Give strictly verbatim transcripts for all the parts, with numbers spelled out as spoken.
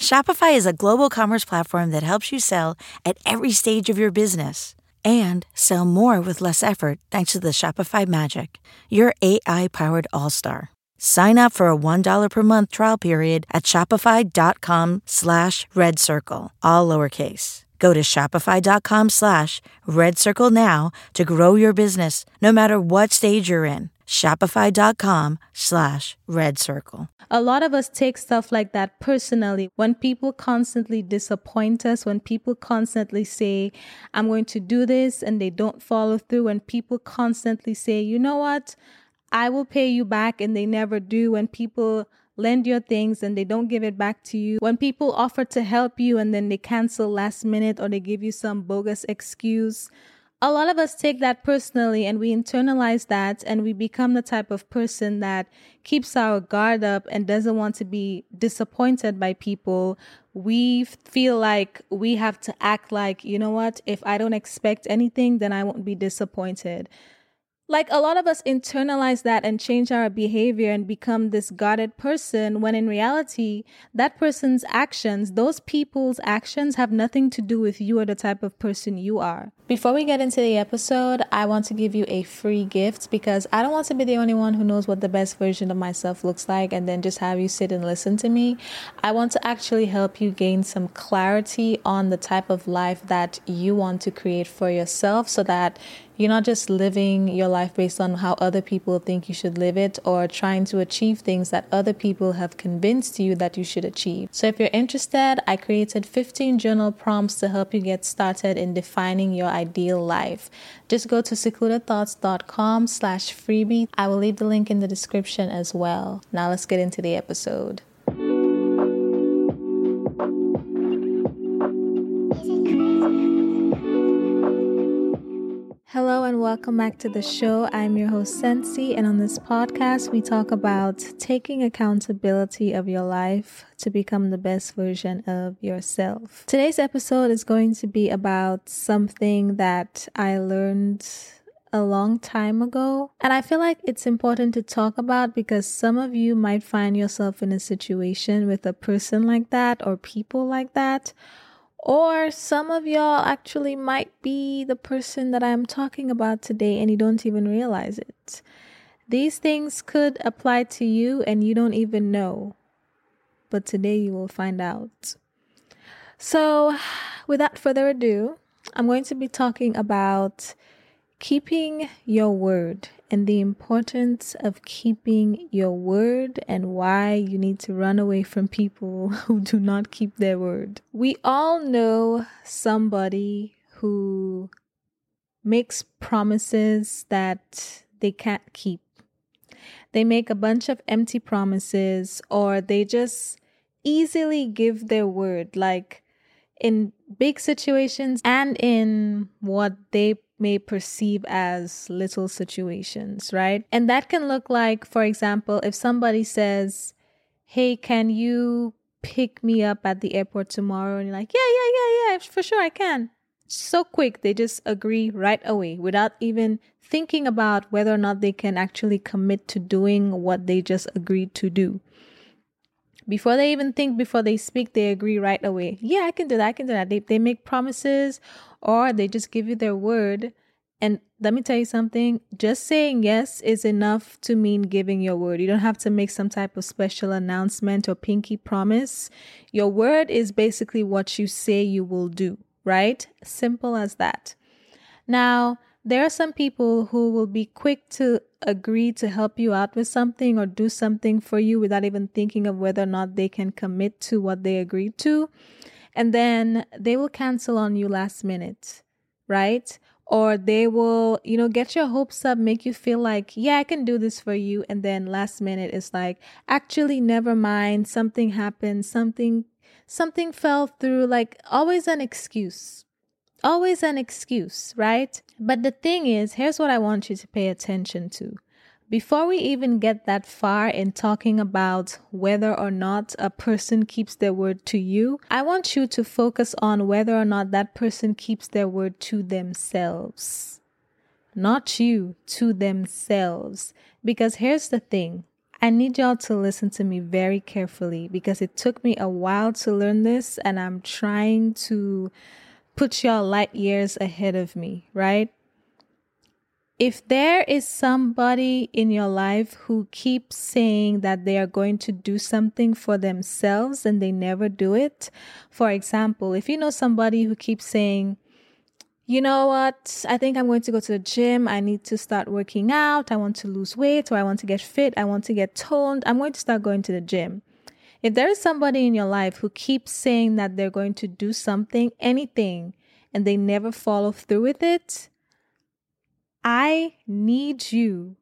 Shopify is a global commerce platform that helps you sell at every stage of your business and sell more with less effort thanks to the Shopify Magic, your A I-powered all-star. Sign up for a one dollar per month trial period at shopify.com slash red circle, all lowercase. Go to shopify.com slash red circle now to grow your business no matter what stage you're in. Shopify.com slash red circle. A lot of us take stuff like that personally. When people constantly disappoint us, when people constantly say, I'm going to do this, and they don't follow through, when people constantly say, you know what, I will pay you back, and they never do, when people lend your things and they don't give it back to you, when people offer to help you and then they cancel last minute or they give you some bogus excuse. A lot of us take that personally and we internalize that, and we become the type of person that keeps our guard up and doesn't want to be disappointed by people. We feel like we have to act like, you know what, if I don't expect anything, then I won't be disappointed. Like, a lot of us internalize that and change our behavior and become this guarded person, when in reality, that person's actions, those people's actions, have nothing to do with you or the type of person you are. Before we get into the episode, I want to give you a free gift, because I don't want to be the only one who knows what the best version of myself looks like and then just have you sit and listen to me. I want to actually help you gain some clarity on the type of life that you want to create for yourself, so that you're not just living your life based on how other people think you should live it, or trying to achieve things that other people have convinced you that you should achieve. So if you're interested, I created fifteen journal prompts to help you get started in defining your ideal life. Just go to secludedthoughts.com slash freebie. I will leave the link in the description as well. Now let's get into the episode. Hello and welcome back to the show. I'm your host Sensi, and on this podcast we talk about taking accountability of your life to become the best version of yourself. Today's episode is going to be about something that I learned a long time ago, and I feel like it's important to talk about because some of you might find yourself in a situation with a person like that or people like that. Or some of y'all actually might be the person that I'm talking about today and you don't even realize it. These things could apply to you and you don't even know. But today you will find out. So without further ado, I'm going to be talking about keeping your word and the importance of keeping your word and why you need to run away from people who do not keep their word. We all know somebody who makes promises that they can't keep. They make a bunch of empty promises, or they just easily give their word, like in big situations and in what they may perceive as little situations, right? And that can look like, for example, if somebody says, hey, can you pick me up at the airport tomorrow? And you're like, yeah, yeah, yeah, yeah, for sure I can. So quick, they just agree right away without even thinking about whether or not they can actually commit to doing what they just agreed to do. Before they even think, before they speak, they agree right away. Yeah, I can do that. I can do that. They they make promises, or they just give you their word. And let me tell you something. Just saying yes is enough to mean giving your word. You don't have to make some type of special announcement or pinky promise. Your word is basically what you say you will do, right? Simple as that. Now, there are some people who will be quick to agree to help you out with something or do something for you without even thinking of whether or not they can commit to what they agreed to. And then they will cancel on you last minute, right? Or they will, you know, get your hopes up, make you feel like, yeah, I can do this for you. And then last minute it's like, actually, never mind. Something happened. Something, something fell through. Like, always an excuse. Always an excuse, right? But the thing is, here's what I want you to pay attention to. Before we even get that far in talking about whether or not a person keeps their word to you, I want you to focus on whether or not that person keeps their word to themselves. Not you, to themselves. Because here's the thing. I need y'all to listen to me very carefully because it took me a while to learn this, and I'm trying to put y'all light years ahead of me, right? If there is somebody in your life who keeps saying that they are going to do something for themselves and they never do it, for example, if you know somebody who keeps saying, you know what, I think I'm going to go to the gym. I need to start working out. I want to lose weight, or I want to get fit. I want to get toned. I'm going to start going to the gym. If there is somebody in your life who keeps saying that they're going to do something, anything, and they never follow through with it, I need you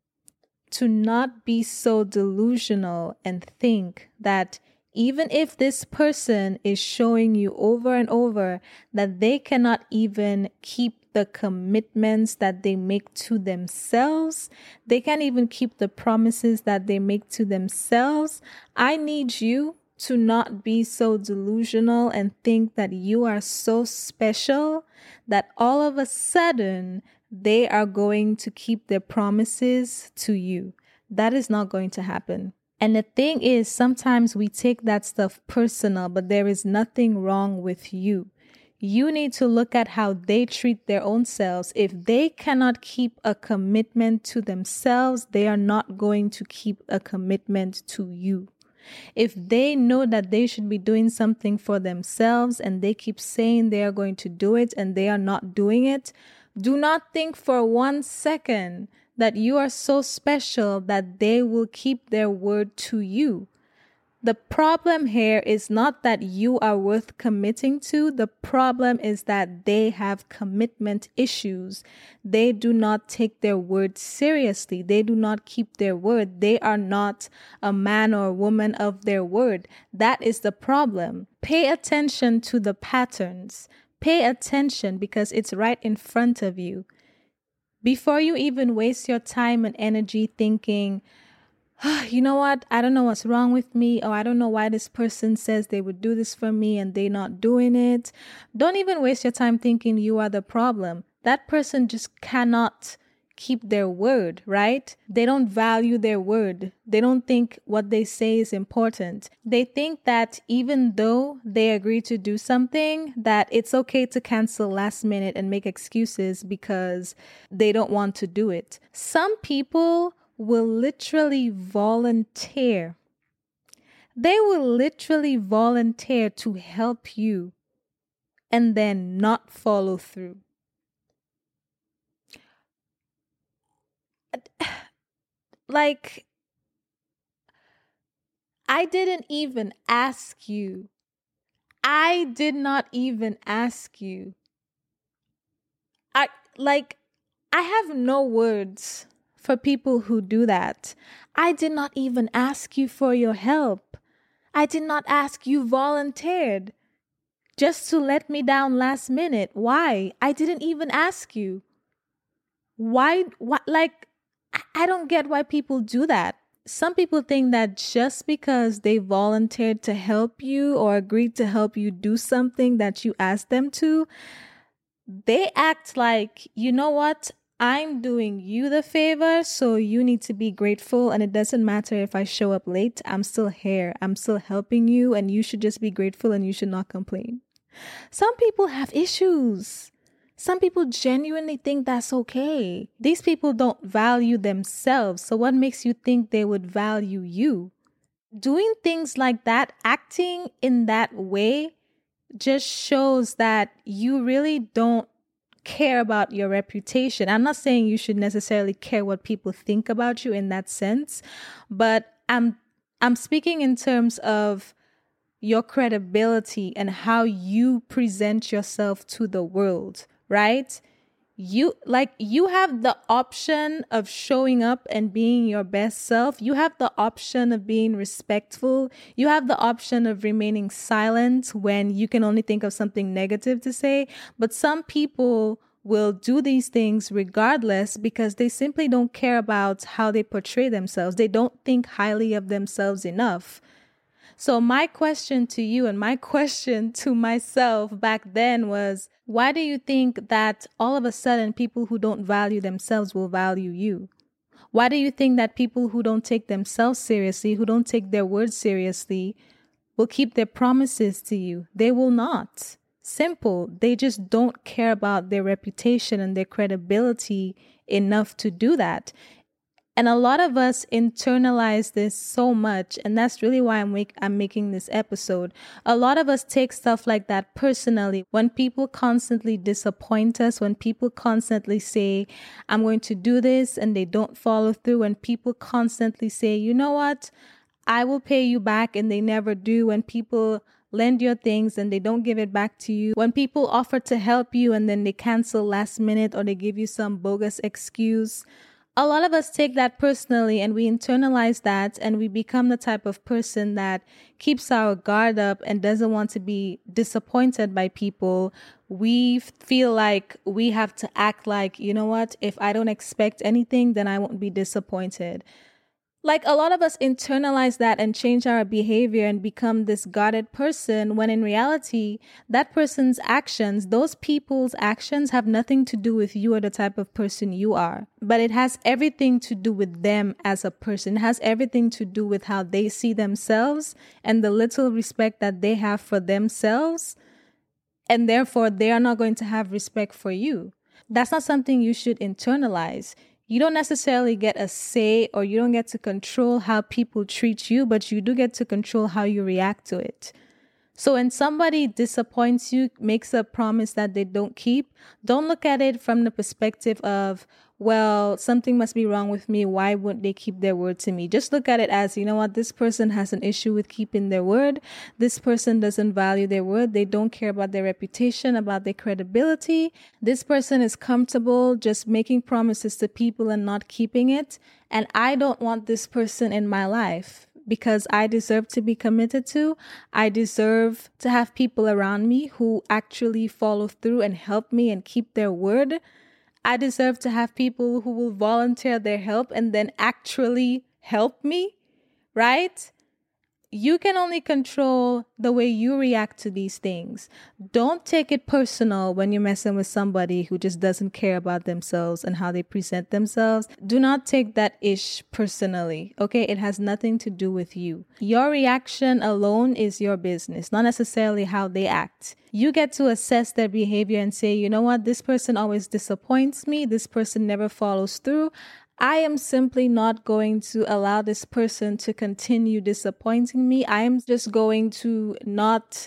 to not be so delusional and think that even if this person is showing you over and over that they cannot even keep the commitments that they make to themselves, they can't even keep the promises that they make to themselves, I need you to not be so delusional and think that you are so special that all of a sudden they are going to keep their promises to you. That is not going to happen. And the thing is, sometimes we take that stuff personal, but there is nothing wrong with you. You need to look at how they treat their own selves. If they cannot keep a commitment to themselves, they are not going to keep a commitment to you. If they know that they should be doing something for themselves and they keep saying they are going to do it and they are not doing it, do not think for one second that you are so special that they will keep their word to you. The problem here is not that you are worth committing to. The problem is that they have commitment issues. They do not take their word seriously. They do not keep their word. They are not a man or a woman of their word. That is the problem. Pay attention to the patterns. Pay attention because it's right in front of you. Before you even waste your time and energy thinking, oh, you know what, I don't know what's wrong with me, or I don't know why this person says they would do this for me and they're not doing it. Don't even waste your time thinking you are the problem. That person just cannot keep their word, right? They don't value their word. They don't think what they say is important. They think that even though they agree to do something, that it's okay to cancel last minute and make excuses because they don't want to do it. Some people will literally volunteer. They will literally volunteer to help you and then not follow through. Like, I didn't even ask you. I did not even ask you. I, like, I have no words for people who do that. I did not even ask you for your help. I did not ask you, volunteered just to let me down last minute. Why? I didn't even ask you. Why? What? Like, I don't get why people do that. Some people think that just because they volunteered to help you or agreed to help you do something that you asked them to, they act like, you know what? I'm doing you the favor, so you need to be grateful. And it doesn't matter if I show up late. I'm still here. I'm still helping you, and you should just be grateful and you should not complain. Some people have issues. Some people genuinely think that's okay. These people don't value themselves. So what makes you think they would value you? Doing things like that, acting in that way, just shows that you really don't care about your reputation. I'm not saying you should necessarily care what people think about you in that sense, but I'm I'm speaking in terms of your credibility and how you present yourself to the world, right? You like you have the option of showing up and being your best self. You have the option of being respectful. You have the option of remaining silent when you can only think of something negative to say. But some people will do these things regardless because they simply don't care about how they portray themselves. They don't think highly of themselves enough. So my question to you and my question to myself back then was, why do you think that all of a sudden people who don't value themselves will value you? Why do you think that people who don't take themselves seriously, who don't take their words seriously, will keep their promises to you? They will not. Simple. They just don't care about their reputation and their credibility enough to do that. And a lot of us internalize this so much, and that's really why I'm, make, I'm making this episode. A lot of us take stuff like that personally. When people constantly disappoint us, when people constantly say, I'm going to do this, and they don't follow through, when people constantly say, you know what, I will pay you back, and they never do, when people lend your things and they don't give it back to you, when people offer to help you and then they cancel last minute or they give you some bogus excuse, a lot of us take that personally and we internalize that, and we become the type of person that keeps our guard up and doesn't want to be disappointed by people. We feel like we have to act like, you know what, if I don't expect anything, then I won't be disappointed. Like, a lot of us internalize that and change our behavior and become this guarded person, when in reality, that person's actions, those people's actions have nothing to do with you or the type of person you are. But it has everything to do with them as a person. It has everything to do with how they see themselves and the little respect that they have for themselves. And therefore, they are not going to have respect for you. That's not something you should internalize. You don't necessarily get a say, or you don't get to control how people treat you, but you do get to control how you react to it. So when somebody disappoints you, makes a promise that they don't keep, don't look at it from the perspective of, well, something must be wrong with me. Why wouldn't they keep their word to me? Just look at it as, you know what, this person has an issue with keeping their word. This person doesn't value their word. They don't care about their reputation, about their credibility. This person is comfortable just making promises to people and not keeping it. And I don't want this person in my life, because I deserve to be committed to. I deserve to have people around me who actually follow through and help me and keep their word. I deserve to have people who will volunteer their help and then actually help me, right? You can only control the way you react to these things. Don't take it personal when you're messing with somebody who just doesn't care about themselves and how they present themselves. Do not take that ish personally, okay? It has nothing to do with you. Your reaction alone is your business, not necessarily how they act. You get to assess their behavior and say, you know what, this person always disappoints me. This person never follows through. I am simply not going to allow this person to continue disappointing me. I am just going to not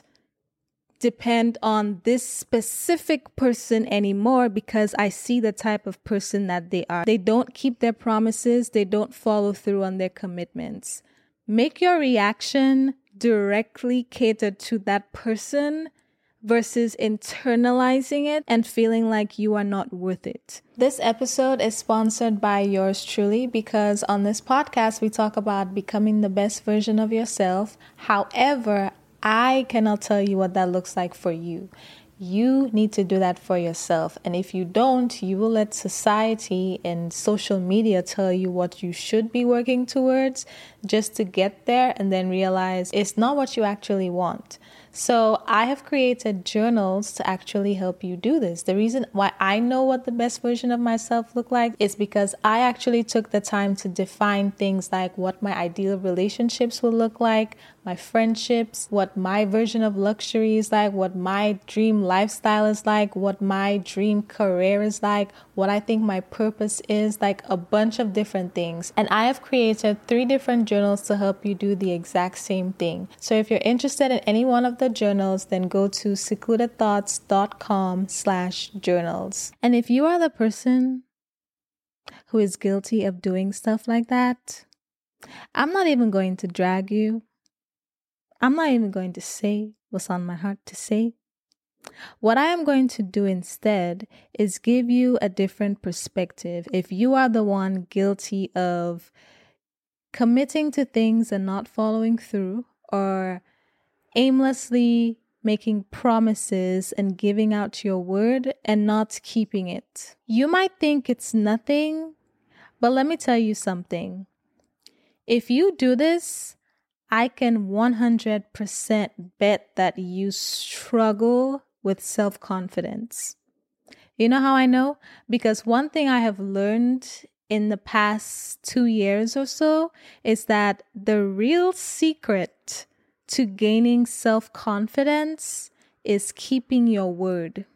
depend on this specific person anymore, because I see the type of person that they are. They don't keep their promises. They don't follow through on their commitments. Make your reaction directly catered to that person versus internalizing it and feeling like you are not worth it. This episode is sponsored by yours truly, because on this podcast, we talk about becoming the best version of yourself. However, I cannot tell you what that looks like for you. You need to do that for yourself. And if you don't, you will let society and social media tell you what you should be working towards just to get there, and then realize it's not what you actually want. So I have created journals to actually help you do this. The reason why I know what the best version of myself look like is because I actually took the time to define things like what my ideal relationships will look like, my friendships, what my version of luxury is like, what my dream lifestyle is like, what my dream career is like, what I think my purpose is, like a bunch of different things. And I have created three different journals to help you do the exact same thing. So if you're interested in any one of the journals, then go to secludedthoughts.com slash journals. And if you are the person who is guilty of doing stuff like that, I'm not even going to drag you. I'm not even going to say what's on my heart to say. What I am going to do instead is give you a different perspective. If you are the one guilty of committing to things and not following through, or aimlessly making promises and giving out your word and not keeping it, you might think it's nothing, but let me tell you something. If you do this, I can one hundred percent bet that you struggle with self-confidence. You know how I know? Because one thing I have learned in the past two years or so is that the real secret to gaining self-confidence is keeping your word.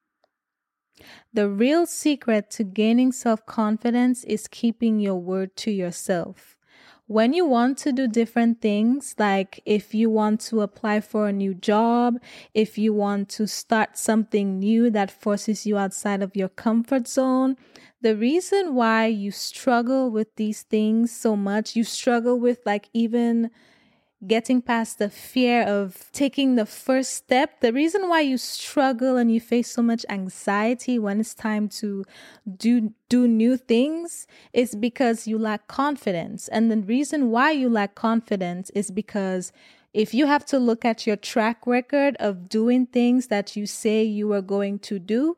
The real secret to gaining self-confidence is keeping your word to yourself. When you want to do different things, like if you want to apply for a new job, if you want to start something new that forces you outside of your comfort zone, the reason why you struggle with these things so much, you struggle with like even getting past the fear of taking the first step, the reason why you struggle and you face so much anxiety when it's time to do do new things is because you lack confidence. And the reason why you lack confidence is because if you have to look at your track record of doing things that you say you are going to do,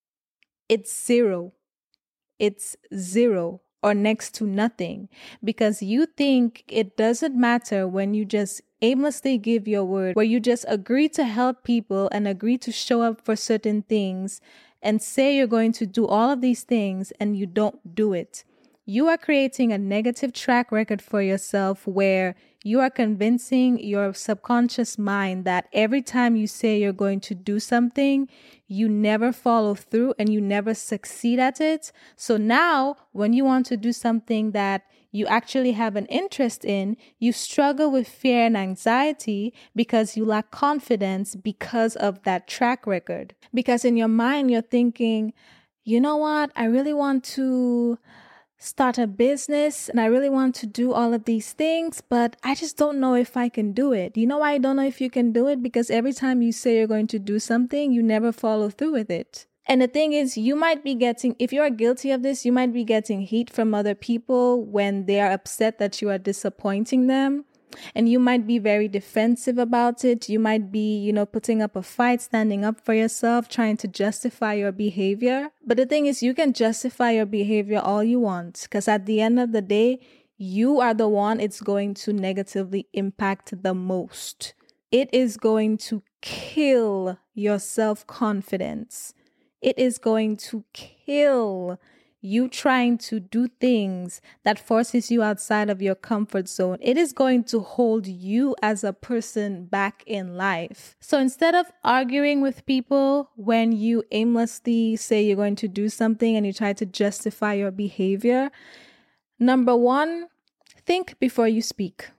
it's zero. It's zero. Or next to nothing, because you think it doesn't matter when you just aimlessly give your word, where you just agree to help people and agree to show up for certain things and say you're going to do all of these things and you don't do it. You are creating a negative track record for yourself where you are convincing your subconscious mind that every time you say you're going to do something, you never follow through and you never succeed at it. So now when you want to do something that you actually have an interest in, you struggle with fear and anxiety because you lack confidence because of that track record. Because in your mind, you're thinking, you know what, I really want to start a business and I really want to do all of these things, but I just don't know if I can do it. You know why I don't know if you can do it? Because every time you say you're going to do something, you never follow through with it. And the thing is, you might be getting, if you are guilty of this, you might be getting heat from other people when they are upset that you are disappointing them. And you might be very defensive about it. You might be, you know, putting up a fight, standing up for yourself, trying to justify your behavior. But the thing is, you can justify your behavior all you want, because at the end of the day, you are the one it's going to negatively impact the most. It is going to kill your self-confidence. It is going to kill you trying to do things that forces you outside of your comfort zone. It is going to hold you as a person back in life. So instead of arguing with people when you aimlessly say you're going to do something and you try to justify your behavior, number one, think before you speak.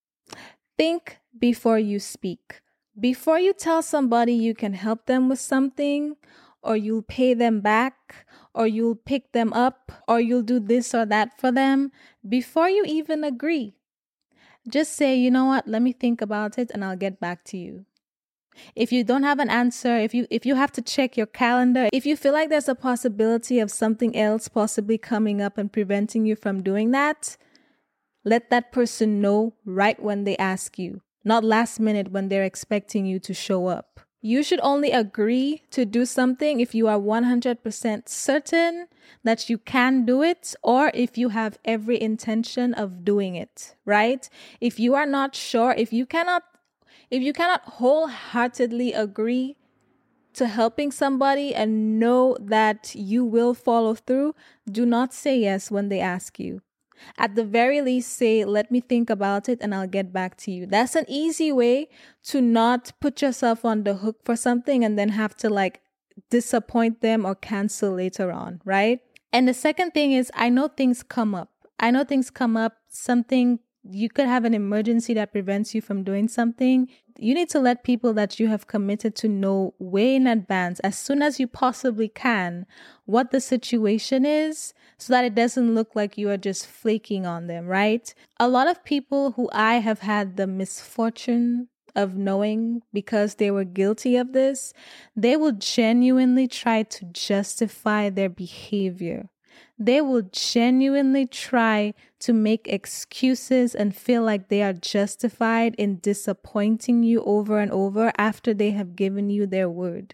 Think before you speak. Before you tell somebody you can help them with something, or you'll pay them back, or you'll pick them up, or you'll do this or that for them, before you even agree, just say, you know what, let me think about it and I'll get back to you. If you don't have an answer, if you if you have to check your calendar, if you feel like there's a possibility of something else possibly coming up and preventing you from doing that, let that person know right when they ask you, not last minute when they're expecting you to show up. You should only agree to do something if you are one hundred percent certain that you can do it, or if you have every intention of doing it, right? If you are not sure, if you cannot, if you cannot wholeheartedly agree to helping somebody and know that you will follow through, do not say yes when they ask you. At the very least, say, let me think about it and I'll get back to you. That's an easy way to not put yourself on the hook for something and then have to like disappoint them or cancel later on, right? And the second thing is, I know things come up. I know things come up, something, you could have an emergency that prevents you from doing something. You need to let people that you have committed to know way in advance, as soon as you possibly can, what the situation is, so that it doesn't look like you are just flaking on them, right? A lot of people who I have had the misfortune of knowing because they were guilty of this, they will genuinely try to justify their behavior. They will genuinely try to make excuses and feel like they are justified in disappointing you over and over after they have given you their word.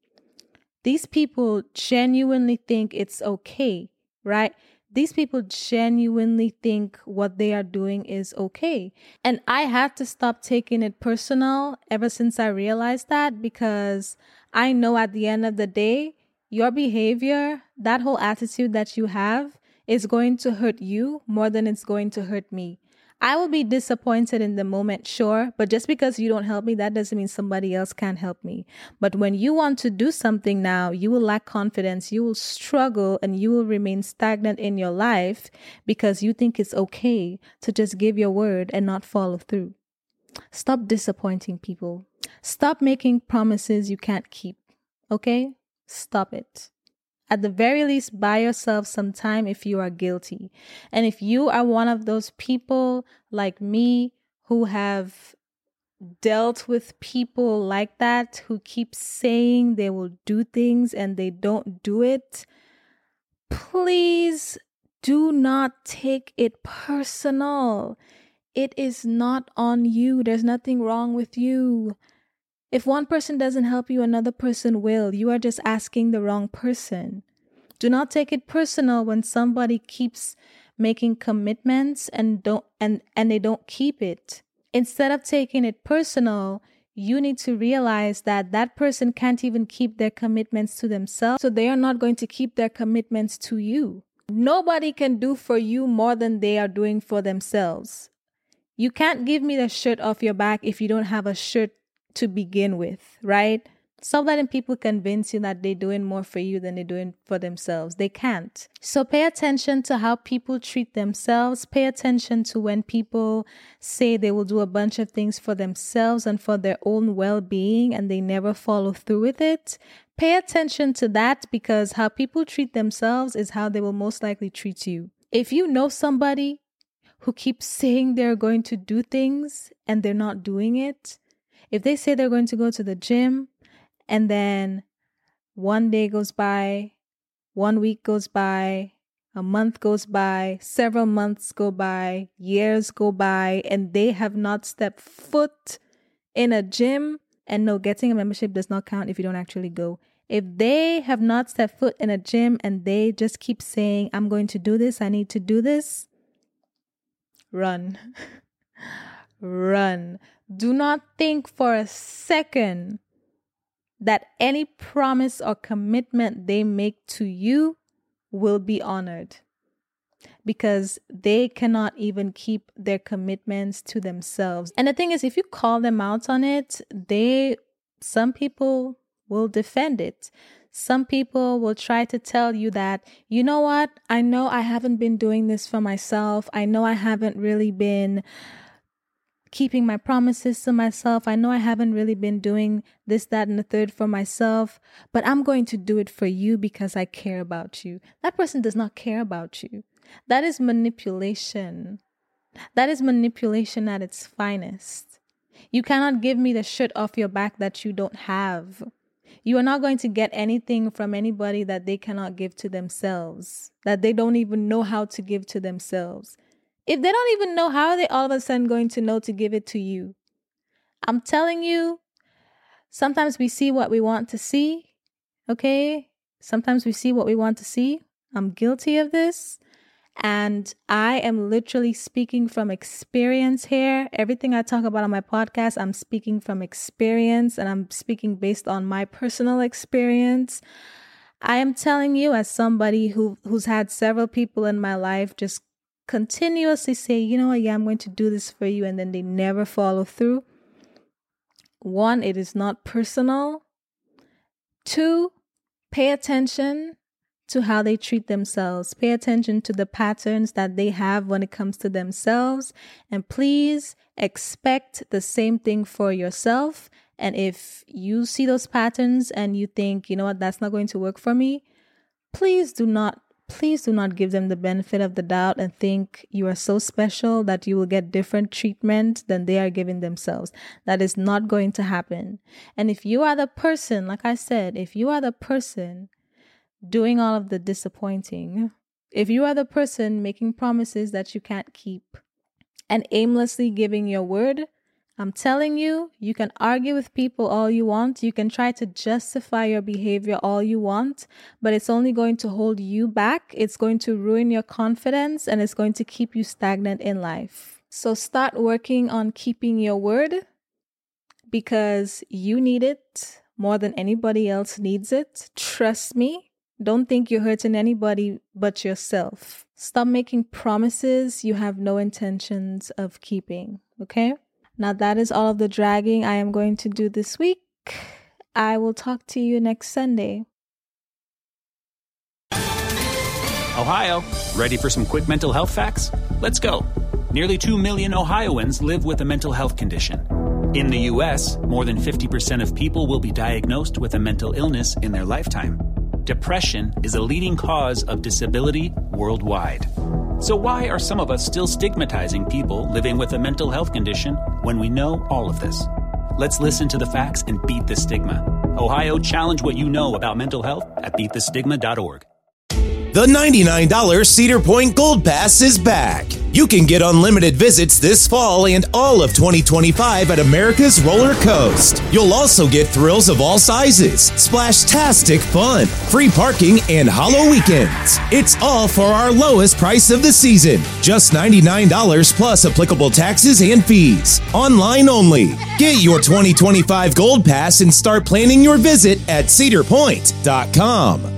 These people genuinely think it's okay, right? These people genuinely think what they are doing is okay. And I had to stop taking it personal ever since I realized that, because I know at the end of the day, your behavior, that whole attitude that you have, is going to hurt you more than it's going to hurt me. I will be disappointed in the moment, sure, but just because you don't help me, that doesn't mean somebody else can't help me. But when you want to do something now, you will lack confidence, you will struggle, and you will remain stagnant in your life because you think it's okay to just give your word and not follow through. Stop disappointing people. Stop making promises you can't keep, okay? Stop it. At the very least, buy yourself some time if you are guilty. And if you are one of those people like me who have dealt with people like that, who keep saying they will do things and they don't do it, please do not take it personal. It is not on you. There's nothing wrong with you. If one person doesn't help you, another person will. You are just asking the wrong person. Do not take it personal when somebody keeps making commitments and don't and, and they don't keep it. Instead of taking it personal, you need to realize that that person can't even keep their commitments to themselves, so they are not going to keep their commitments to you. Nobody can do for you more than they are doing for themselves. You can't give me the shirt off your back if you don't have a shirt to begin with, right? Stop letting people convince you that they're doing more for you than they're doing for themselves. They can't. So pay attention to how people treat themselves. Pay attention to when people say they will do a bunch of things for themselves and for their own well-being and they never follow through with it. Pay attention to that, because how people treat themselves is how they will most likely treat you. If you know somebody who keeps saying they're going to do things and they're not doing it, if they say they're going to go to the gym and then one day goes by, one week goes by, a month goes by, several months go by, years go by, and they have not stepped foot in a gym, and no, getting a membership does not count if you don't actually go. If they have not stepped foot in a gym and they just keep saying, I'm going to do this, I need to do this, run. Run. Do not think for a second that any promise or commitment they make to you will be honored, because they cannot even keep their commitments to themselves. And the thing is, if you call them out on it, they, some people will defend it. Some people will try to tell you that, you know what, I know I haven't been doing this for myself. I know I haven't really been keeping my promises to myself. I know I haven't really been doing this, that, and the third for myself, but I'm going to do it for you because I care about you. That person does not care about you. That is manipulation. That is manipulation at its finest. You cannot give me the shirt off your back that you don't have. You are not going to get anything from anybody that they cannot give to themselves, that they don't even know how to give to themselves. If they don't even know, how are they all of a sudden going to know to give it to you? I'm telling you, sometimes we see what we want to see, okay? Sometimes we see what we want to see. I'm guilty of this. And I am literally speaking from experience here. Everything I talk about on my podcast, I'm speaking from experience, and I'm speaking based on my personal experience. I am telling you, as somebody who who's had several people in my life just continuously say, you know what, yeah, I'm going to do this for you, and then they never follow through. One, it is not personal. Two, pay attention to how they treat themselves. Pay attention to the patterns that they have when it comes to themselves. And please expect the same thing for yourself. And if you see those patterns and you think, you know what, that's not going to work for me, please do not Please do not give them the benefit of the doubt and think you are so special that you will get different treatment than they are giving themselves. That is not going to happen. And if you are the person, like I said, if you are the person doing all of the disappointing, if you are the person making promises that you can't keep and aimlessly giving your word, I'm telling you, you can argue with people all you want. You can try to justify your behavior all you want, but it's only going to hold you back. It's going to ruin your confidence, and it's going to keep you stagnant in life. So start working on keeping your word, because you need it more than anybody else needs it. Trust me. Don't think you're hurting anybody but yourself. Stop making promises you have no intentions of keeping, okay? Now that is all of the dragging I am going to do this week. I will talk to you next Sunday. Ohio, ready for some quick mental health facts? Let's go. Nearly two million Ohioans live with a mental health condition. In the U S, more than fifty percent of people will be diagnosed with a mental illness in their lifetime. Depression is a leading cause of disability worldwide. So why are some of us still stigmatizing people living with a mental health condition when we know all of this? Let's listen to the facts and beat the stigma. Ohio, challenge what you know about mental health at beat the stigma dot org. The ninety-nine dollars Cedar Point Gold Pass is back. You can get unlimited visits this fall and all of twenty twenty-five at America's Roller Coast. You'll also get thrills of all sizes, splash-tastic fun, free parking, and hollow weekends. It's all for our lowest price of the season. Just ninety-nine dollars plus applicable taxes and fees. Online only. Get your twenty twenty-five Gold Pass and start planning your visit at cedar point dot com.